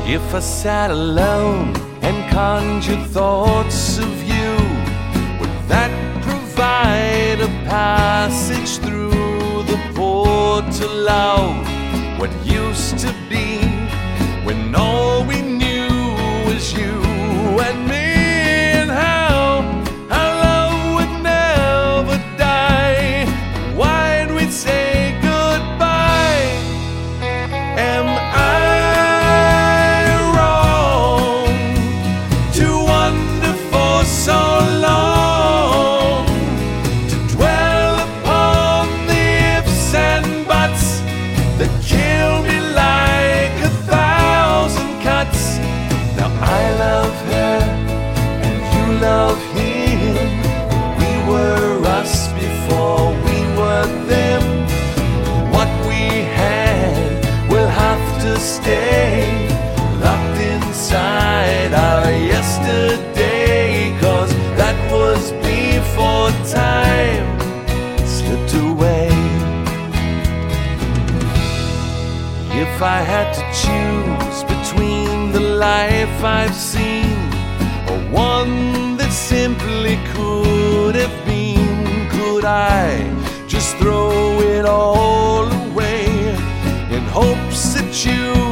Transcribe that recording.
If I sat alone and conjured thoughts of you, would that provide a passage through the portal of what used to be, when all we knew was you and me, and how our love would never die? Why'd we say goodbye? Am I wrong to wonder for so long, to dwell upon the ifs and buts that kill me like 1,000 cuts? Now I love her and you love him. We were us before we were them. What we had will have to stay locked inside our yesterday, 'cause that was before time slipped away. If I had to choose between the life I've seen or one that simply could have been, could I just throw it all away in hopes that you